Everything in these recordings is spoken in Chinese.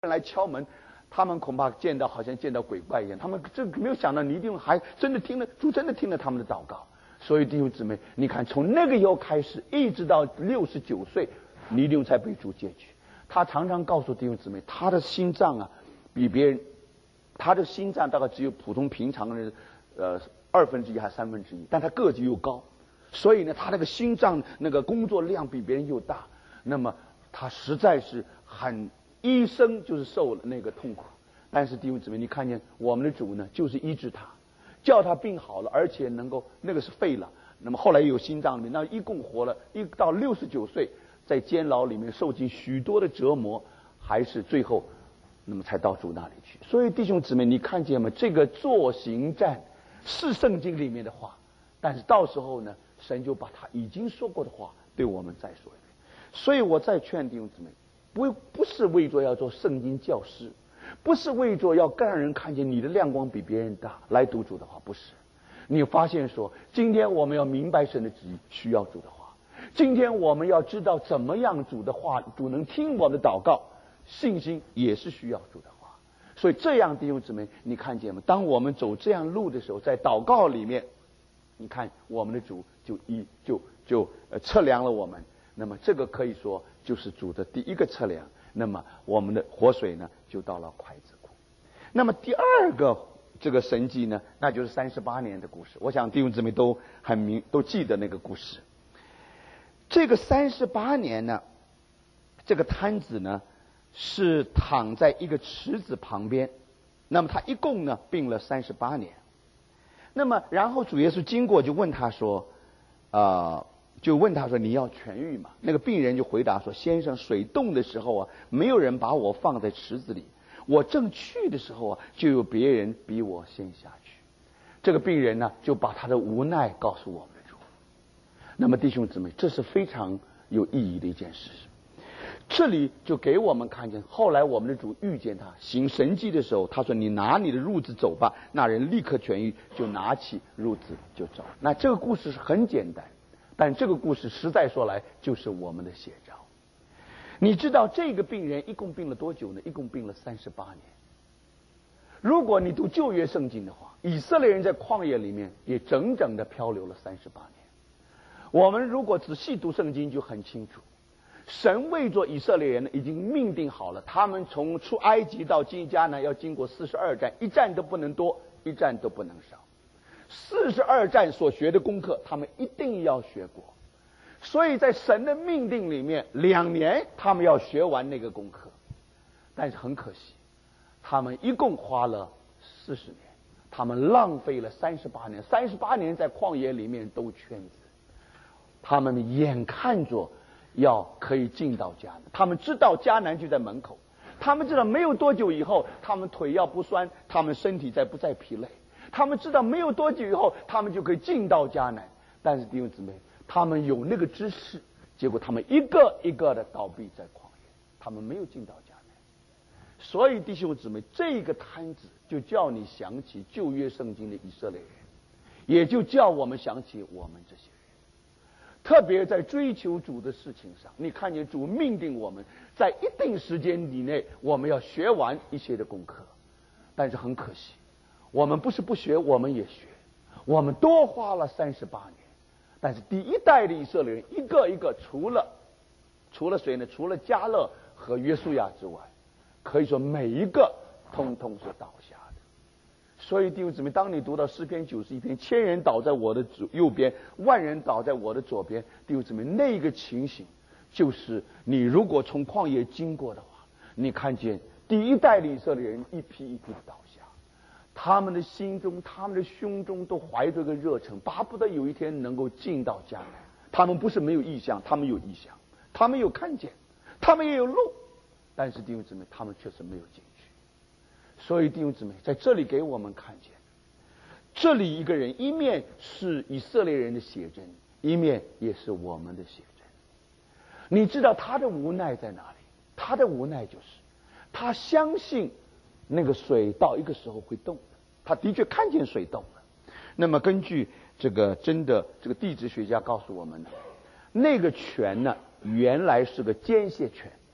人来敲门，他们恐怕好像见到鬼怪一样，他们这没有想到你一定还真的听了，主真的听了他们的祷告。所以弟兄姊妹，你看从那个以后开始，一直到69岁，尼丁才被主接去。他常常告诉弟兄姊妹，他的心脏啊比别人，他的心脏大概只有普通平常人1/2还是1/3，但他个子又高，所以呢他那个心脏那个工作量比别人又大，那么他实在是很医生就是受了那个痛苦。但是弟兄姊妹，你看见我们的主呢，就是医治他，叫他病好了，而且能够那个是废了，那么后来又有心脏病，那一共活了一到69岁，在监牢里面受尽许多的折磨，还是最后那么才到主那里去。所以弟兄姊妹，你看见吗？这个坐行战是圣经里面的话，但是到时候呢，神就把他已经说过的话对我们再说一遍。所以我再劝弟兄姊妹，不是为着要做圣经教师，不是为着要更让人看见你的亮光比别人大来读主的话，不是。你发现说，今天我们要明白神的旨意，需要主的话。今天我们要知道怎么样主的话，主能听我们的祷告，信心也是需要主的话。所以这样弟兄姊妹，你看见吗？当我们走这样路的时候，在祷告里面，你看我们的主就测量了我们。那么这个可以说就是主的第一个测量，那么我们的活水呢就到了筷子库。那么第二个这个神迹呢，那就是38年的故事。我想弟兄姊妹都都记得那个故事。这个38年呢，这个摊子呢是躺在一个池子旁边，那么他一共呢病了38年。那么然后主耶稣经过就问他说你要痊愈吗？那个病人就回答说，先生，水冻的时候啊，没有人把我放在池子里，我正去的时候啊，就有别人比我先下去。这个病人呢就把他的无奈告诉我们的主。那么弟兄姊妹，这是非常有意义的一件事。这里就给我们看见，后来我们的主遇见他行神迹的时候，他说，你拿你的褥子走吧。那人立刻痊愈，就拿起褥子就走。那这个故事是很简单，但这个故事实在说来就是我们的写照。你知道这个病人一共病了多久呢？一共病了38年。如果你读旧约圣经的话，以色列人在旷野里面也整整的漂流了38年。我们如果仔细读圣经就很清楚，神为着以色列人呢已经命定好了，他们从出埃及到进迦南要经过42站，一站都不能多，一站都不能少。42站所学的功课他们一定要学过，所以在神的命定里面2年他们要学完那个功课。但是很可惜，他们一共花了40年，他们浪费了38年，38年在旷野里面兜圈子。他们眼看着要可以进到迦南，他们知道迦南就在门口，他们知道没有多久以后他们腿要不酸，他们身体不再疲累，他们知道没有多久以后他们就可以进到迦南。但是弟兄姊妹，他们有那个知识，结果他们一个一个的倒闭在旷野，他们没有进到迦南。所以弟兄姊妹，这个摊子就叫你想起旧约圣经的以色列人，也就叫我们想起我们这些人。特别在追求主的事情上，你看见主命定我们在一定时间以内我们要学完一些的功课。但是很可惜，我们不是不学，我们也学，我们多花了38年。但是第一代的以色列人一个一个，除了谁呢？除了迦勒和约书亚之外，可以说每一个通通是倒下的。所以弟兄姊妹，当你读到诗篇91篇，1000人倒在我的右边，10000人倒在我的左边，弟兄姊妹，那个情形就是你如果从旷野经过的话，你看见第一代的以色列人一批一批的倒下，他们的心中他们的胸中都怀着个热忱，巴不得有一天能够进到迦南。他们不是没有意向，他们有意向，他们有看见，他们也有路，但是弟兄姊妹，他们确实没有进去。所以弟兄姊妹，在这里给我们看见，这里一个人一面是以色列人的写真，一面也是我们的写真。你知道他的无奈在哪里？他的无奈就是他相信那个水到一个时候会动的，他的确看见水动了。那么根据这个地质学家告诉我们的，那个泉呢原来是个间歇泉，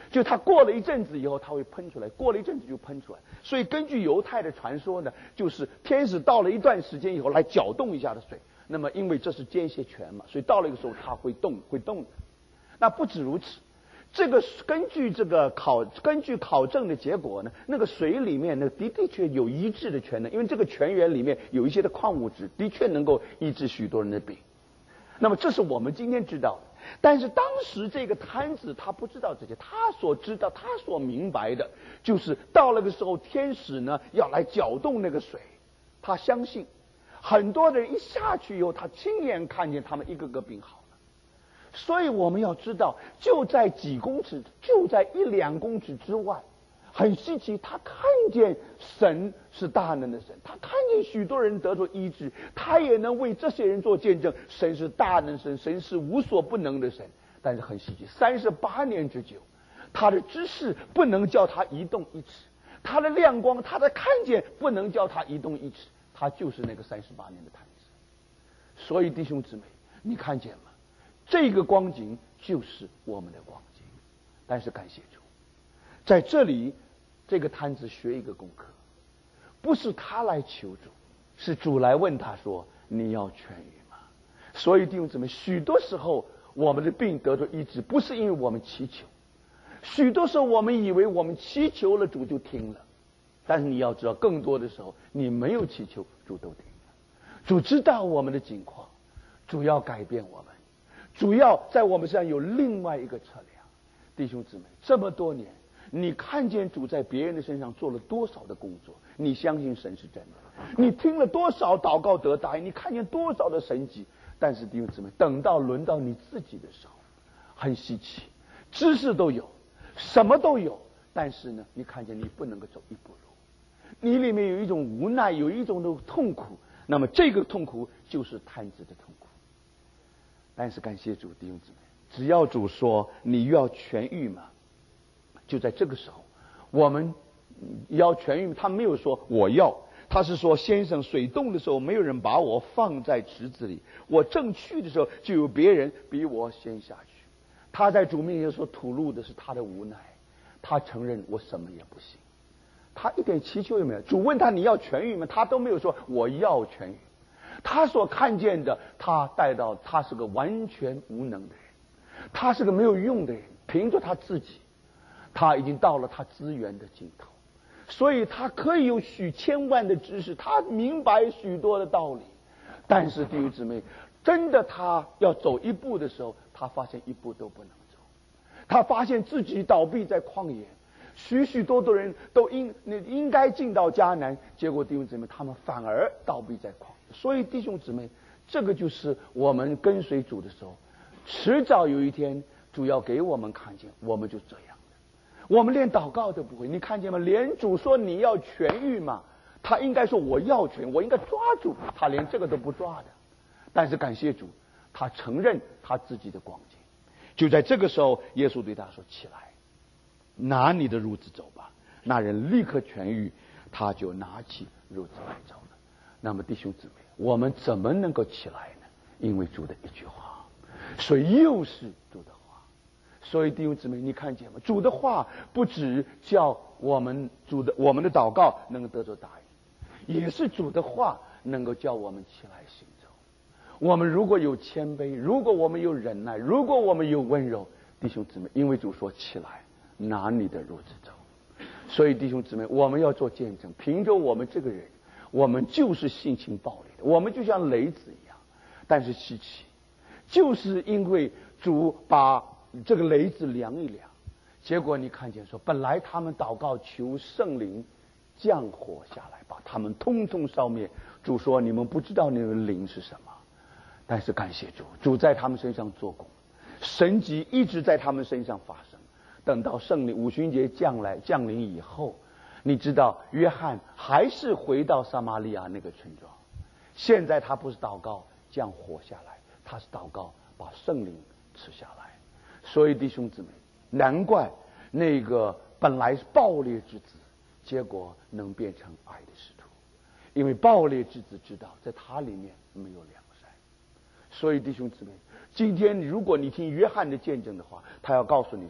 就它过了一阵子以后，它会喷出来，过了一阵子就喷出来。所以根据犹太的传说呢，就是天使到了一段时间以后来搅动一下的水。那么因为这是间歇泉嘛，所以到了一个时候它会动的。那不止如此，这个根据考证的结果呢，那个水里面呢的确有医治的权能，因为这个泉源里面有一些的矿物质，的确能够医治许多人的病。那么这是我们今天知道的。但是当时这个摊子他不知道这些，他所知道他所明白的就是到了个时候天使呢要来搅动那个水，他相信很多的人一下去以后，他亲眼看见他们一个个病好了。所以我们要知道，就在几公尺，就在1-2公尺之外，很稀奇，他看见神是大能的神，他看见许多人得着医治，他也能为这些人做见证，神是大能神，神是无所不能的神。但是很稀奇，38年之久，他的知识不能叫他移动一尺，他的亮光，他的看见不能叫他移动一尺，他就是那个38年的摊子。所以弟兄姊妹，你看见吗？这个光景就是我们的光景。但是感谢主，在这里这个摊子学一个功课，不是他来求主，是主来问他说你要痊愈吗？所以弟兄姊妹，许多时候我们的病得着医治，不是因为我们祈求，许多时候我们以为我们祈求了主就听了，但是你要知道，更多的时候你没有祈求，主都听了。主知道我们的境况，主要改变我们，主要在我们身上有另外一个测量。弟兄姊妹，这么多年你看见主在别人的身上做了多少的工作，你相信神是真的，你听了多少祷告得答应，你看见多少的神迹。但是弟兄姊妹，等到轮到你自己的时候，很稀奇，知识都有，什么都有，但是呢，你看见你不能够走一步路，你里面有一种无奈，有一种的痛苦。那么这个痛苦就是摊子的痛苦。但是感谢主，弟兄姊妹，只要主说你要痊愈嘛，就在这个时候，我们要痊愈，他没有说我要，他是说先生水冻的时候，没有人把我放在池子里，我正去的时候，就有别人比我先下去。他在主面前所吐露的是他的无奈，他承认我什么也不行，他一点祈求也没有。主问他你要痊愈吗？他都没有说我要痊愈。他所看见的，他带到他是个完全无能的人，他是个没有用的人，凭着他自己，他已经到了他资源的尽头，所以他可以有许千万的知识，他明白许多的道理。但是弟兄姊妹，真的他要走一步的时候，他发现一步都不能走，他发现自己倒闭在旷野，许多人都应该进到迦南，结果弟兄姊妹他们反而倒闭在旷野。所以弟兄姊妹，这个就是我们跟随主的时候，迟早有一天主要给我们看见，我们就这样的。我们连祷告都不会，你看见吗？连主说你要痊愈嘛，他应该说我要痊，我应该抓住，他连这个都不抓的。但是感谢主，他承认他自己的光景。就在这个时候，耶稣对他说起来，拿你的褥子走吧。那人立刻痊愈，他就拿起褥子来走了。那么弟兄姊妹，我们怎么能够起来呢？因为主的一句话，所以又是主的话。所以弟兄姊妹，你看见吗？主的话不只叫我们的祷告能够得到答应，也是主的话能够叫我们起来行走。我们如果有谦卑，如果我们有忍耐，如果我们有温柔，弟兄姊妹，因为主说起来，拿你的褥子走。所以弟兄姊妹，我们要做见证，凭着我们这个人，我们就是性情暴烈的，我们就像雷子一样。但是稀奇，就是因为主把这个雷子量一量，结果你看见说，本来他们祷告求圣灵降火下来，把他们通通烧灭。主说你们不知道那个灵是什么，但是感谢主，主在他们身上做工，神迹一直在他们身上发生。等到圣灵五旬节降临以后，你知道约翰还是回到撒玛利亚那个村庄，现在他不是祷告降火下来，他是祷告把圣灵赐下来。所以弟兄姊妹，难怪那个本来是暴烈之子，结果能变成爱的使徒，因为暴烈之子知道在他里面没有良善。所以弟兄姊妹，今天如果你听约翰的见证的话，他要告诉你说，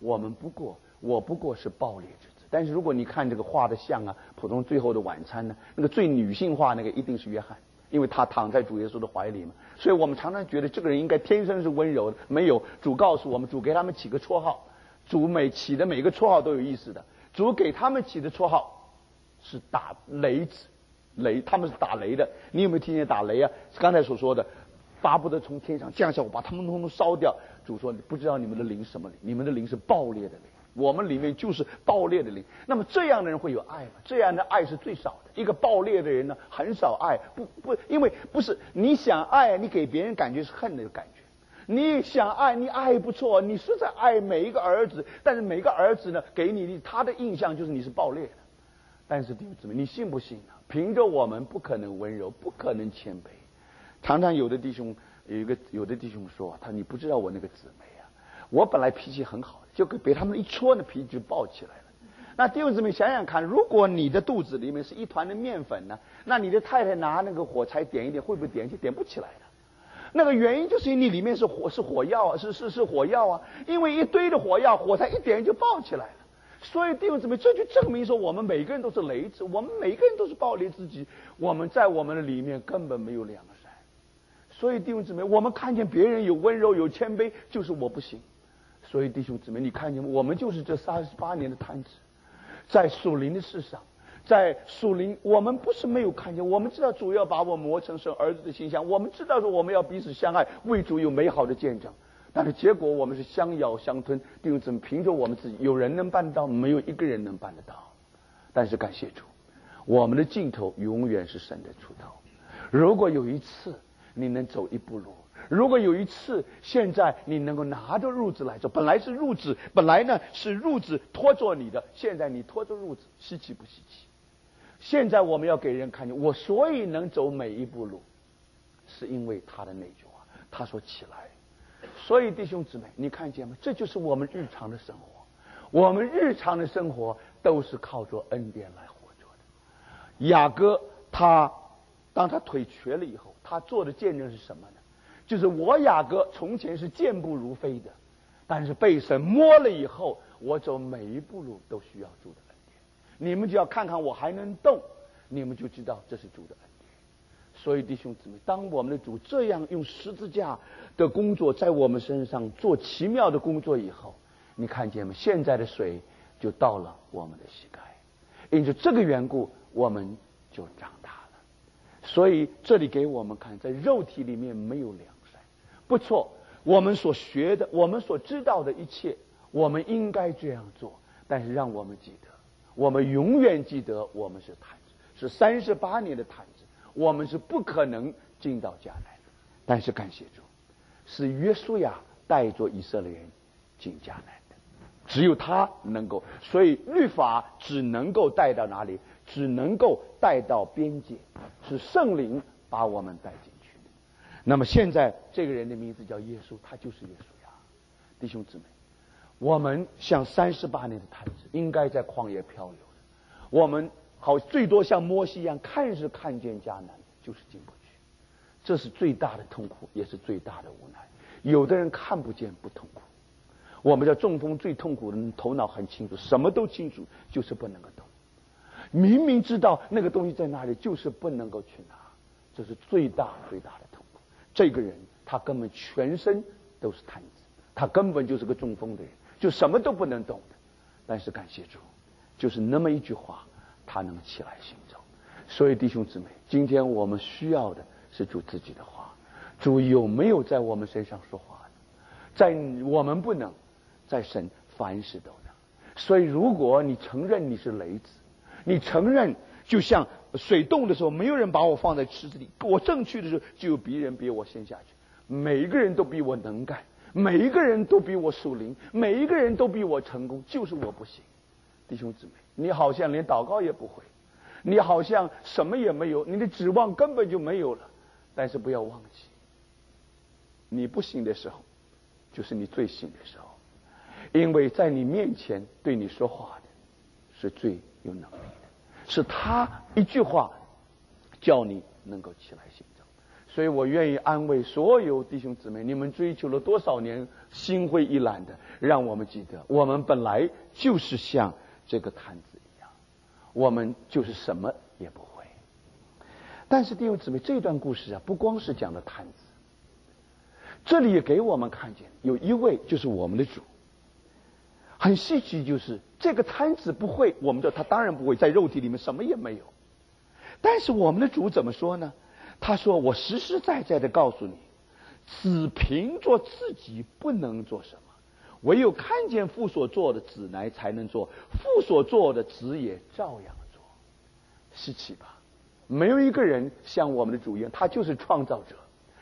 我不过是暴烈之子。但是如果你看这个画的像啊，普通最后的晚餐呢，那个最女性化那个一定是约翰，因为他躺在主耶稣的怀里嘛。所以我们常常觉得这个人应该天生是温柔的，没有，主告诉我们，主给他们起个绰号，主起的每个绰号都有意思的。主给他们起的绰号是打雷子，他们是打雷的。你有没有听见打雷啊？刚才所说的，巴不得从天上降下，我把他们统统烧掉。主说，你不知道你们的灵是什么灵，你们的灵是暴烈的灵，我们里面就是暴烈的灵。那么这样的人会有爱吗？这样的爱是最少的。一个暴烈的人呢，很少爱，因为不是你想爱，你给别人感觉是恨的感觉。你想爱，你爱不错，你是在爱每一个儿子，但是每个儿子呢，给你他的印象就是你是暴烈的。但是弟兄姊妹，你信不信啊？凭着我们不可能温柔，不可能谦卑。常常有的弟兄说，你不知道我那个姊妹啊，我本来脾气很好的，就被他们一戳，那脾气就爆起来了。那弟兄姊妹想想看，如果你的肚子里面是一团的面粉呢，那你的太太拿那个火柴点一点，会不会点起？点不起来的。那个原因就是因为你里面是火药啊，是火药啊，因为一堆的火药，火柴一点就爆起来了。所以弟兄姊妹，这就证明说我们每个人都是雷子，我们每个人都是暴烈之极，我们在我们的里面根本没有良善。所以弟兄姊妹，我们看见别人有温柔有谦卑，就是我不行。所以弟兄姊妹，你看见我们就是这38年的探子，在属灵的事上，在属灵，我们不是没有看见，我们知道主要把我磨成是儿子的形象，我们知道说我们要彼此相爱，为主有美好的见证。但是结果我们是相咬相吞。弟兄姊妹，凭着我们自己，有人能办得到，没有一个人能办得到。但是感谢主，我们的尽头永远是神的出头。如果有一次你能走一步路，如果有一次现在你能够拿着褥子来走，本来呢是褥子拖着你的，现在你拖着褥子，稀奇不稀奇？现在我们要给人看见，我所以能走每一步路，是因为他的那句话，他说起来。所以弟兄姊妹，你看见吗？这就是我们日常的生活，我们日常的生活都是靠着恩典来活着的。雅各当他腿瘸了以后，他做的见证是什么呢？就是我雅各从前是健步如飞的，但是被神摸了以后，我走每一步路都需要主的恩典。你们就要看看我还能动，你们就知道这是主的恩典。所以弟兄姊妹，当我们的主这样用十字架的工作在我们身上做奇妙的工作以后，你看见吗？现在的水就到了我们的膝盖，因此这个缘故，我们就长大了。所以这里给我们看，在肉体里面没有良善，不错，我们所学的，我们所知道的一切，我们应该这样做。但是让我们记得，我们永远记得，我们是探子，是38年的探子，我们是不可能进到迦南的。但是感谢主，是约书亚带着以色列人进迦南的，只有他能够。所以律法只能够带到哪里？只能够带到边界，是圣灵把我们带进去的。那么现在这个人的名字叫耶稣，他就是约书亚。弟兄姊妹，我们像38年的探子，应该在旷野漂流的。我们好最多像摩西一样，看见迦南，就是进不去。这是最大的痛苦，也是最大的无奈。有的人看不见不痛苦。我们叫中风最痛苦的人，头脑很清楚，什么都清楚，就是不能够动。明明知道那个东西在哪里，就是不能够去拿，这是最大的痛苦。这个人他根本全身都是瘫子，他根本就是个中风的人，就什么都不能动的。但是感谢主，就是那么一句话，他能起来行走。所以弟兄姊妹，今天我们需要的是主自己的话。主有没有在我们身上说话呢？在我们不能，在神凡事都能。所以如果你承认你是雷子，你承认，就像水冻的时候，没有人把我放在池子里，我正去的时候，就有别人比我先下去。每一个人都比我能干，每一个人都比我属灵，每一个人都比我成功，就是我不行。弟兄姊妹，你好像连祷告也不会，你好像什么也没有，你的指望根本就没有了。但是不要忘记，你不行的时候，就是你最行的时候，因为在你面前对你说话的是最有能力的，是他一句话叫你能够起来行走。 所以我愿意安慰所有弟兄姊妹，你们追求了多少年，心灰意懒的，让我们记得，我们本来就是像这个坛子一样，我们就是什么也不会。但是弟兄姊妹，这段故事啊，不光是讲的坛子，这里也给我们看见有一位就是我们的主。很稀奇，就是这个坛子不会，我们的他当然不会，在肉体里面什么也没有。但是我们的主怎么说呢？他说：“我实实在在的告诉你，子凭着自己不能做什么，唯有看见父所做的，子乃才能做；父所做的，子也照样做。”稀奇吧？没有一个人像我们的主一样，他就是创造者，